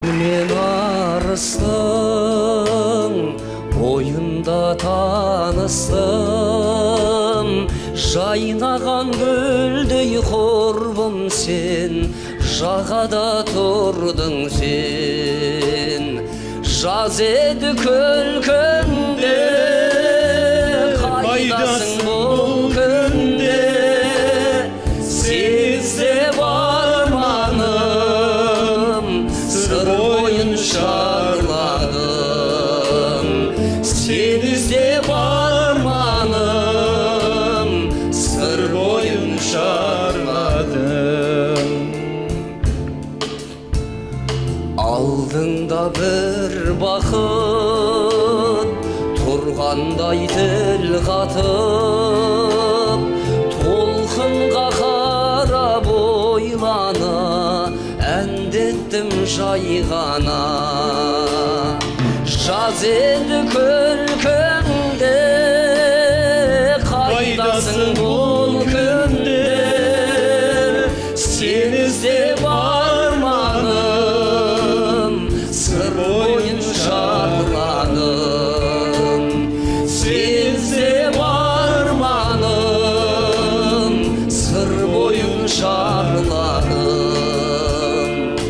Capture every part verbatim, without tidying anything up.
Мен арыстың ойында таныстым, жайнаған гүлдей құрбым сен, жағада тұрдың сен. Жаз еді күлкінде, қайдасың бұл күнде, сезіп арманым, сыр бойын шарладым. Сен іздеп арманым, сыр бойын шарладым. Алдыңда бір бақыт тұрғандай тіл қатып, толқынға қарап ойлана, әндеттім жай ғана. Жаз еді күлкіңде, қайдасың бұл күнде, сен іздеп арманым, сыр бойын шарладым. Сен іздеп арманым, сыр бойын шарладым.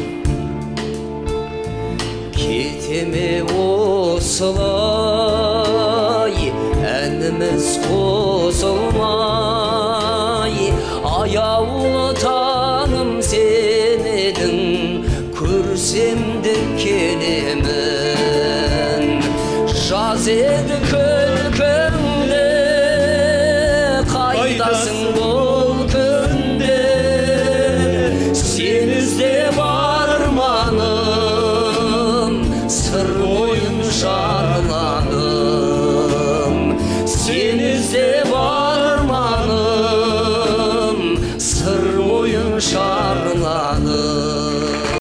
Кетеме осылай, әніміз қосылмай, аяулы таңым сен едің, көрсем де келемін. Жаз еді күлкіңде, қайдасың бұл күнде, сен іздеп арманым, сыр бойын шарладым. Сен